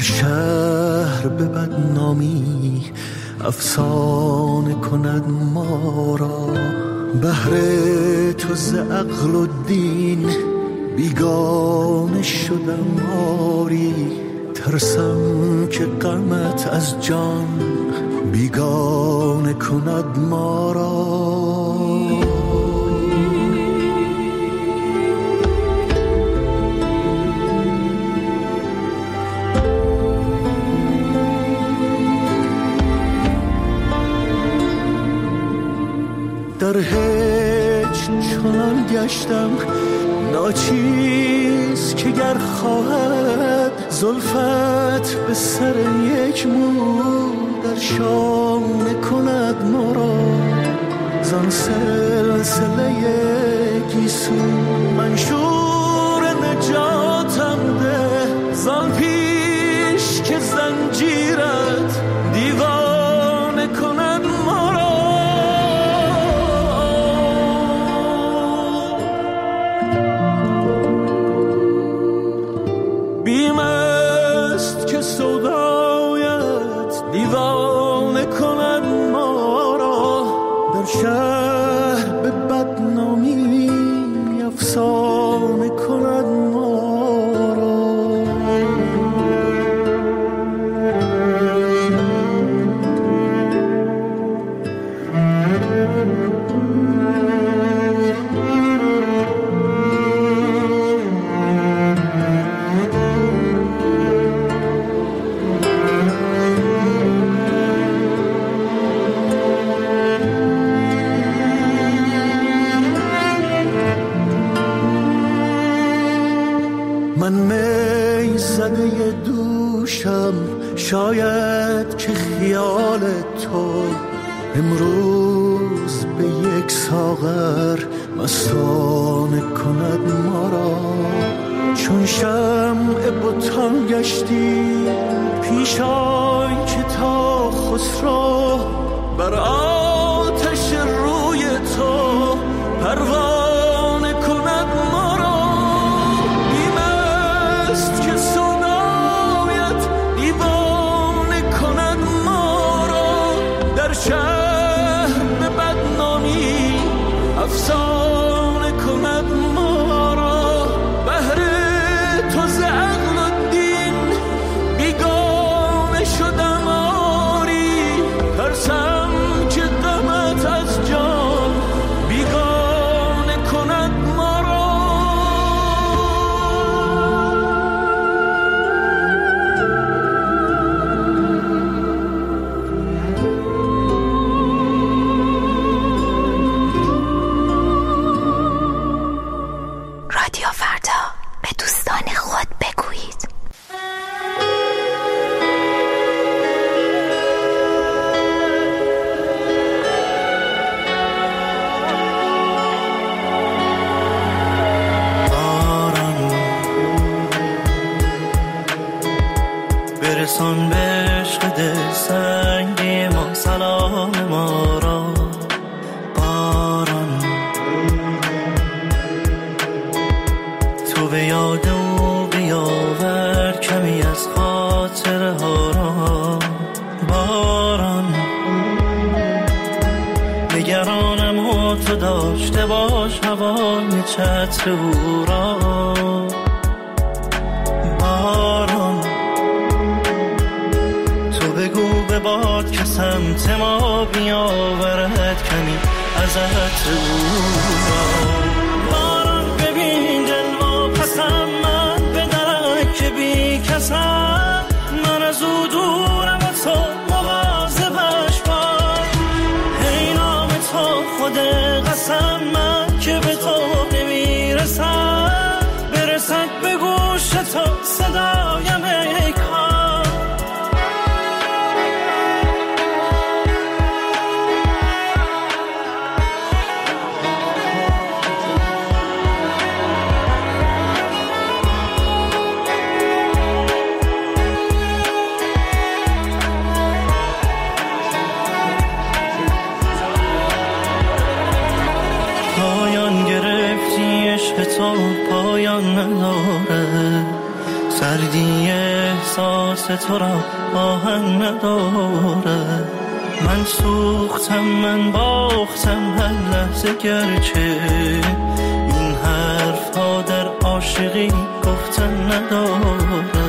شهر به بدنامی افسانه کند ما را. بهر تو ز عقل و دین بیگانه شدم آری، ترسم که غمت از جان بیگانه کند ما را. در هیچ چنان گشتم ناچیز که گر خواهد زلفت به سر یک مو در شانه کند ما را. زان سلسله گیسو منشور نجاتم ده، زان پیش که زنجیرت دیوانه کند ما را. بیم است که سودایت دیوانه کند ما را. در شهر به بدنامی افسانه کند ما را. من می زده دوشم، شاید که خیال تو امروز به یک ساغر مستانه کند ما را. چون شمع بتان گشتی پیش آی که تا خسرو بر آتش روی تو پروانه کند ما را. که صدایت دیوانه کند ما را. در شهر به بدنامی افسانه کند ما را. بهر تو ز عقل و دین بیگانه شدم آری، ترسم که غمت از جان بیگانه کند ما را. برسان به عشق دل سنگی ما سلام ما را. باران تو به یاد او بیاور کمی از خاطره ها را. باران نگرانم و تو داشته باش هوای چتر او را. باران بگو به باد که سمت ما بیاورد کمی از عطر او را. باران ببین دل و پسم من به درک بی کسم، من از او دورم و تو مواظبش باش. ای نام تو خود قسم من که به تو نمیرسم، برسد به گوش تو صدایم ای کار. تو پایان نداره، سردی احساس تو را آهن نداره. من سوختم، من باختم هر لحظه، گرچه این حرف ها در عاشقی گفتن نداره.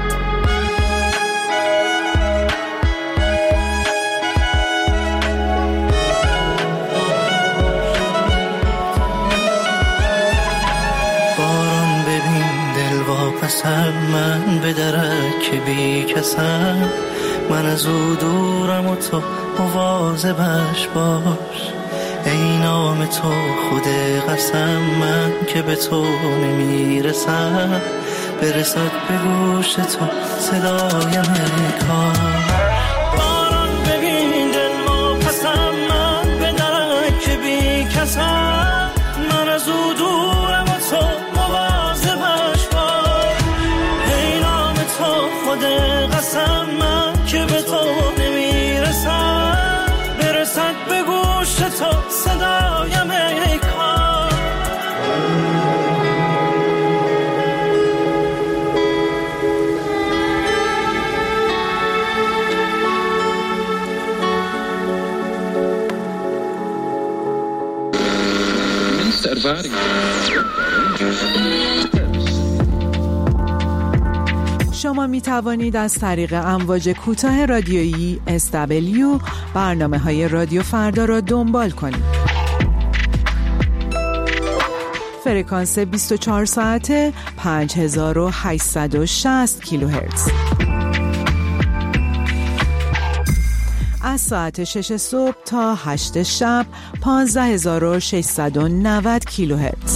باران ببین دل واپسم، من به درک بی کسم. من از او دورم و تو مواظبش باش. ای نام تو خود قسم، من که به تو نمیرسم. برسد به گوش تو صدایم کار. باران ببین دل واپسم، من به درک بی کسم. من از او دورم و تو مواظبش باش. ای نام تو خود قسم، من که به تو نمیرسم. برسد به گوش تو صدایم ای کار. شما می توانید از طریق امواج کوتاه رادیویی SW برنامه‌های رادیو فردا را دنبال کنید. فرکانس 24 ساعته 5860 کیلوهرتز. از ساعت 6 صبح تا 8 شب 15690 کیلوهرتز.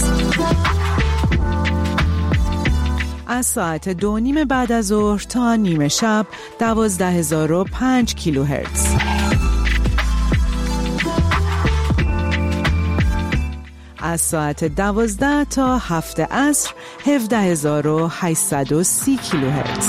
از ساعت 2:30 بعد از ظهر تا نیمه شب 12005 کیلوهرتز. از ساعت 12 تا 7 عصر 17830 کیلوهرتز.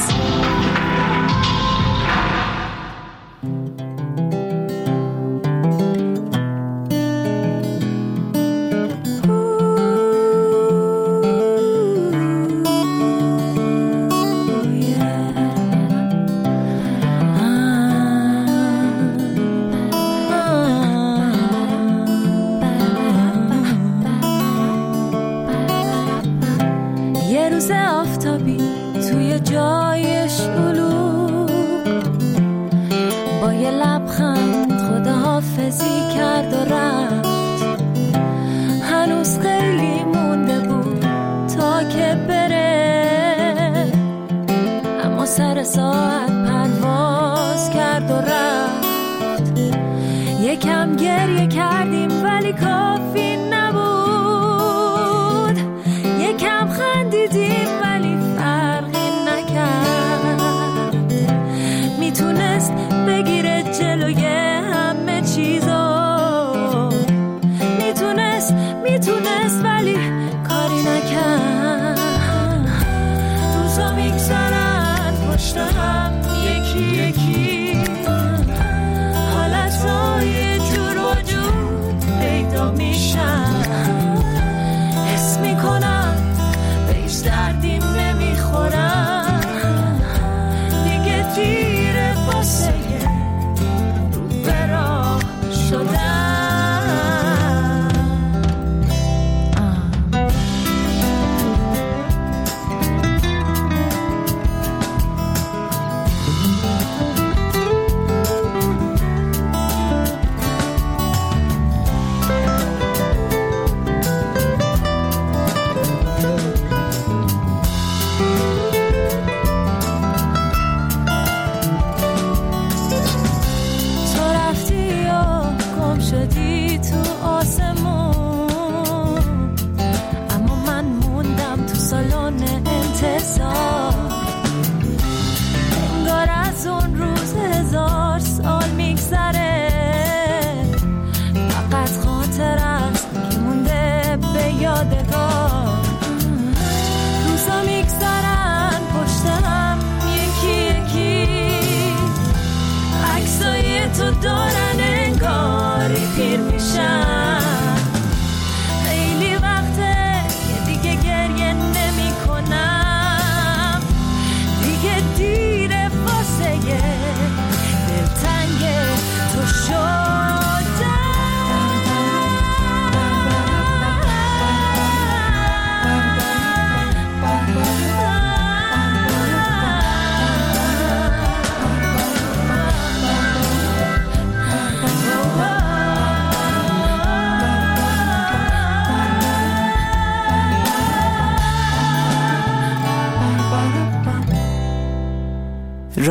دیگه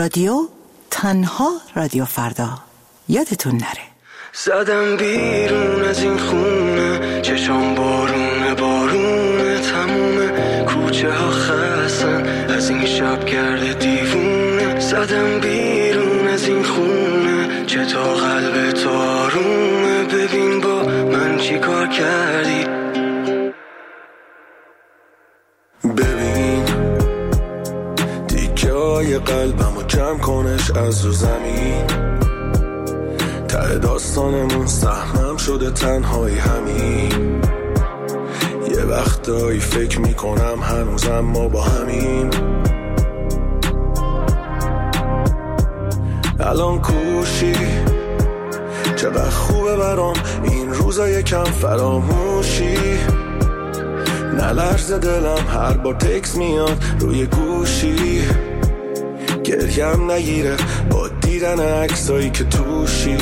رادیو، تنها رادیو فردا. یادتون نره. زدم بیرون از این خونه، چشام بارونه بارونه، تموم کوچه ها خستن از این شب گرد دیوونه. زدم بیرون از این خونه، چطور قلب تو آرومه، ببین با من چی کار کردی. ببین دیگه های قلبمو جمع کنش از رو زمین، ته داستانمون سهمم شده تنهایی همین. یه وقتایی فکر میکنم هنوزم ما با همین. الان کوشی چقدر خوبه برام این روزا یکم فراموشی. نلرزه دلم هر بار تکس میاد روی گوشی، گریم نگیره با دیدن عکسایی که توشی.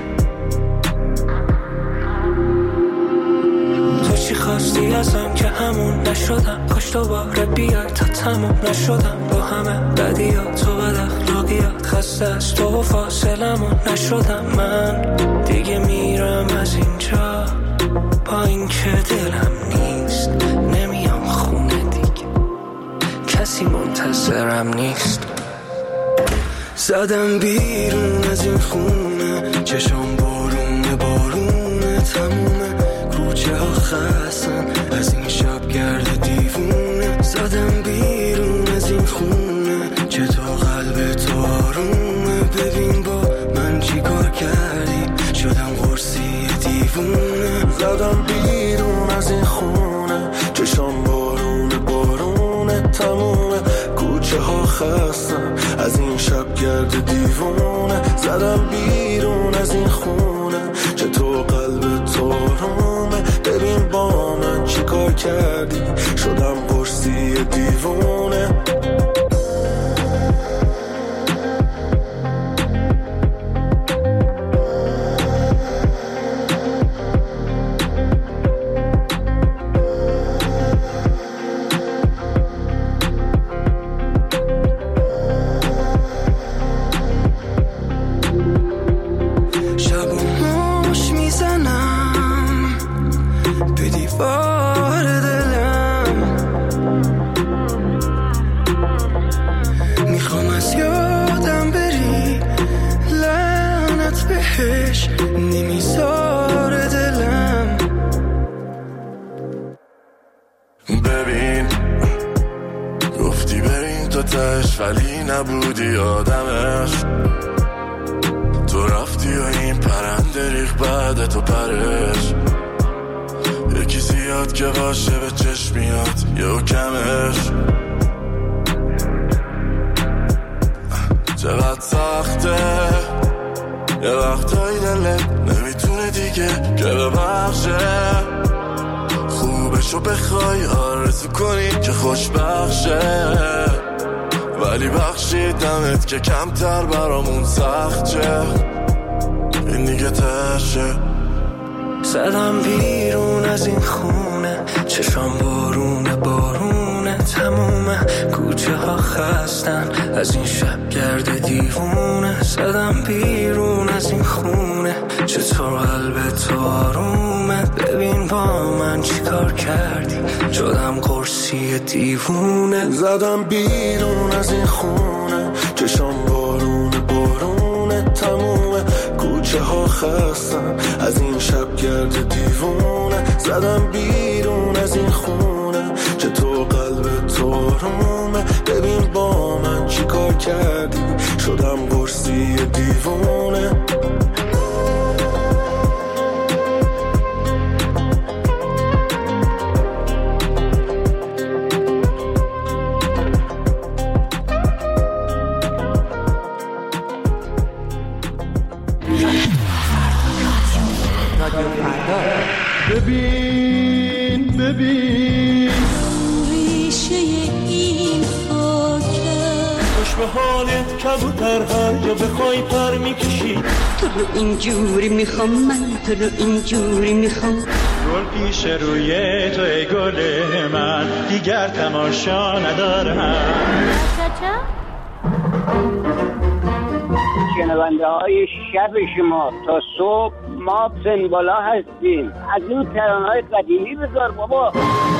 تو چی خواستی ازم که همون نشدم، کاش دوباره بیای تا تموم نشدم با همه بدیات و بد اخلاقیات. خسته از تو و فاصلمون نشدم من، دیگه میرم از اینجا با این که دلم نیست. نمیام خونه دیگه، کسی منتظرم نیست. زدم بیرون از این خونه، چشام بارونه بارونه، تموم کوچه ها خستن از این شب گرد دیوونه. زدم بیرون از این خونه، چطور قلب تو آرومه، ببین با من چی کار کردی، شدم قرصی دیوونه. زدم بیرون از این خونه، چشام بارونه بارونه، تموم کوچه ها خستن از این شب گرد دیوونه. زدم بیرون از این خونه، چطور قلب تو آرومه، ببین با من چی کار کردی، شدم قرصی دیوونه. ولی نبودی آدمش، تو رفتی و این پرنده ریخ بعد تو پرش. یکی زیاد که باشه به چشم میاد یا کمش. چقدر سخته یه وقتایی دلت نمیتونه دیگه که ببخشه، خوبشو بخوای آرزو کنی که خوشبخشه، ولی بخشیدمت که کمتر برامون سخت شه، این دیگه تشه. زدم بیرون از این خونه، چشام بارونه بارونه، تموم کوچه ها خستن از این شب گرد دیوونه. زدم بیرون از این خونه، چطور قلب تو آرومه، ببین با من چی کار کردی، شدم قرصی دیوونه. زدم بیرون از این خونه، چشام بارونه بارونه، تموم کوچه ها خستن از این شب گرد دیوونه. زدم بیرون از این خونه، چطور قلب تو آرومه، ببین با من چی کار کردی، شدم قرصی دیوونه. ببین ببین ریشه این خاکه، خوش به حالت کبوتر هر جا بخوای پر میکشی. تو رو اینجوری میخوام من، تو رو اینجوری میخوام. گل پیش روی تو ای گل من، دیگر تماشا ندارم. شنونده های شب شما تا صبح ما سنبالا هستیم. از این ترانه‌های قدیمی بذار بابا.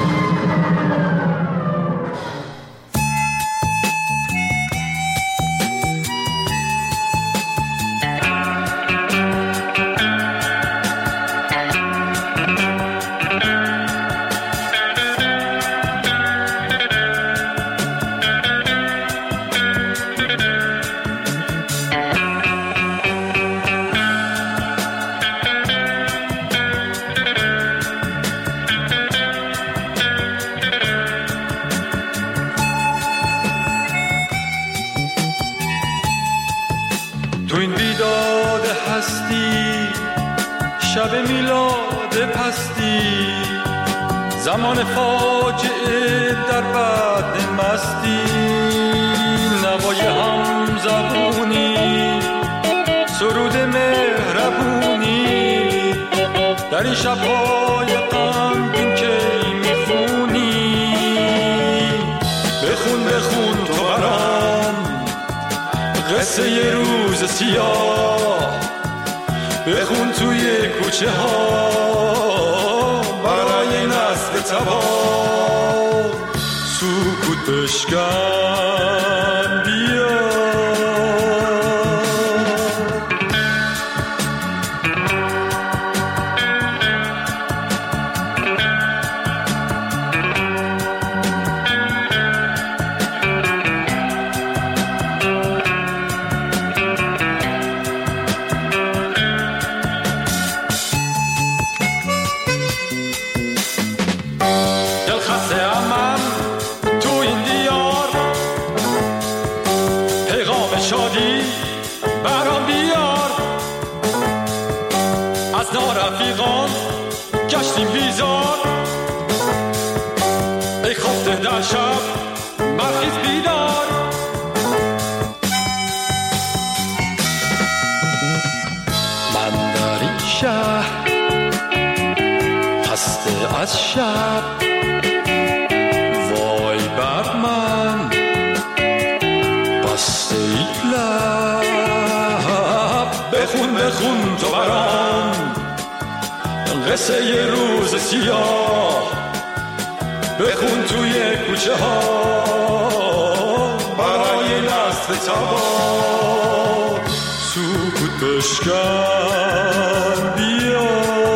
شب میلاد پستی، زمان فاجعه در بعد مستی، نوای هم زبونی، سرود مهربونی، در این شب‌های غمگین که میخونی. بخون بخون تو برام قصه ی روز سیاه، بخون توی کوچه ها برای نسل تباه. سکوت بشکن بیا، گشتیم بیزار. ای خفته در شب برخیز بیدار. من در این شهر خسته از شب، وای بر من بسته ای لب. بخون بخون تو برام قصه ی روز سیاه، بخون توی کوچه ها برای نسل تباه. سکوت بشکن بیا،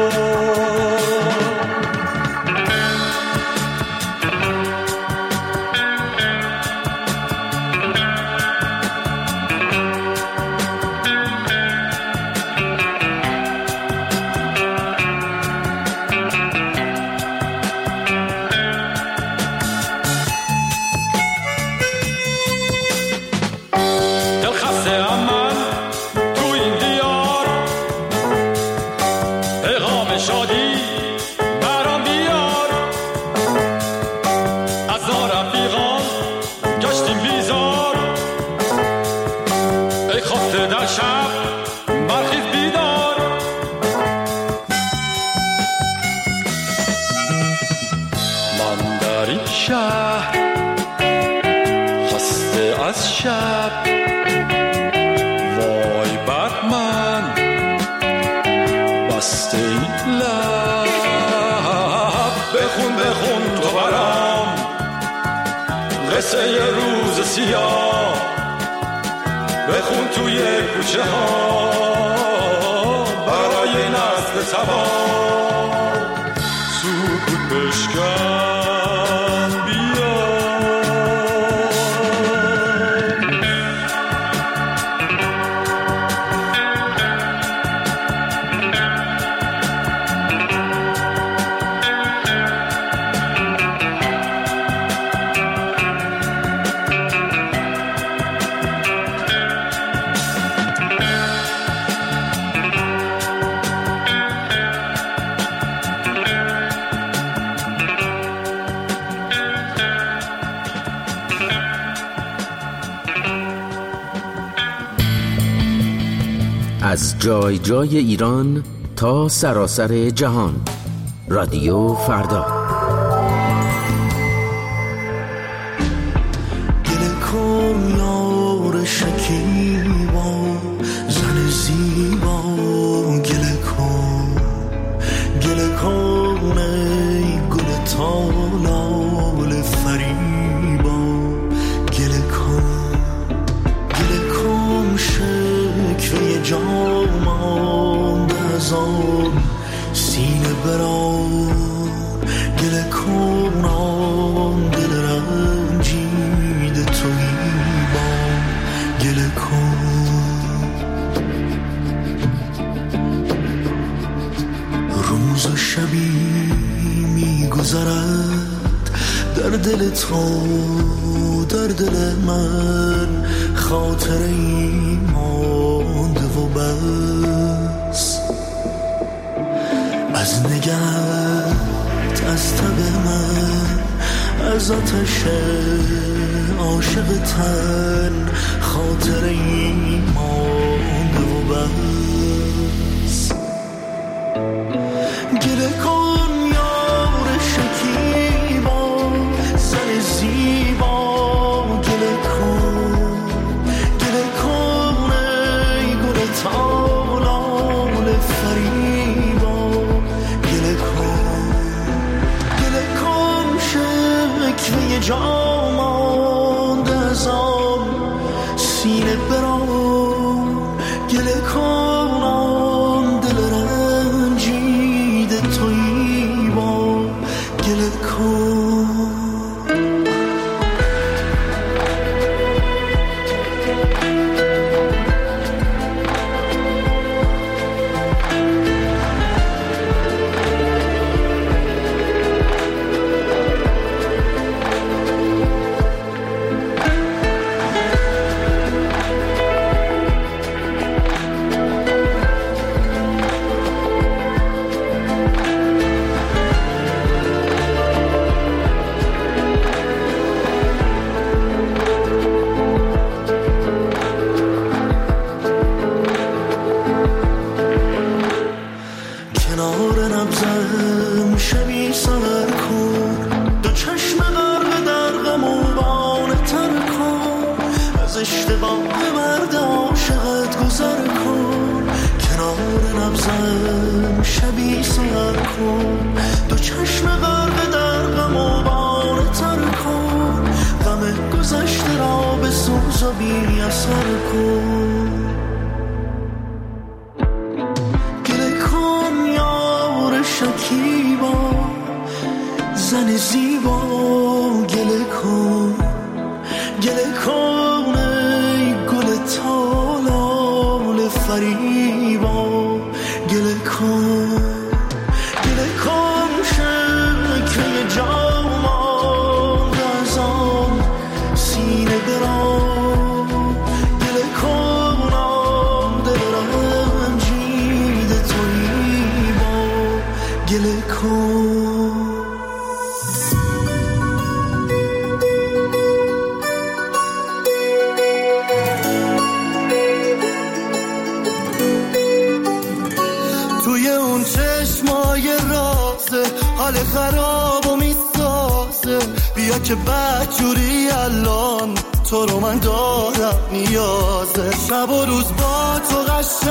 قصه ی روز سیاه، بخون توی کوچه ها برای نسل تباه. سکوت بشکن بیا. از جای جای ایران تا سراسر جهان، رادیو فردا. گل کن یار شبی میگذرد در دل تو، در دل من خاطری مانده و بس. از نگهت، از تب من، از آتش عاشق تن خاطری مانده و بس. گله کن یار شکیبا، زن زیبا، گله کن، گله کن ای گل تالال فریبا، گله کن، گله کن شکوه جا مانده از آن سینه بران، گله کن آن دل رنجیده تویی با، گله کن. کنار نبزم شبی سر کن، دو چشم غرق در غم و بانه تر کن، از اشتباه مرد عاشقت گذر کن. کنار نبزم شبی سر کن، دو چشم غرق در غم و بانه تر کن، غم گذشته را به سوز و بی اثر کن. شکیبا، زن زیبا، گله کن، گله کن ای گل تالال فریبا، گله کن، گله کن شکوه جا مانده از آن سینه بران، گله کن آن دل رنجیده تویی با، گله کن. توی اون چشمای رازه حال خراب و میسازه، بیا که بدجوری الان تو رو من دارم نیازه، شب و روز با تو قشنگ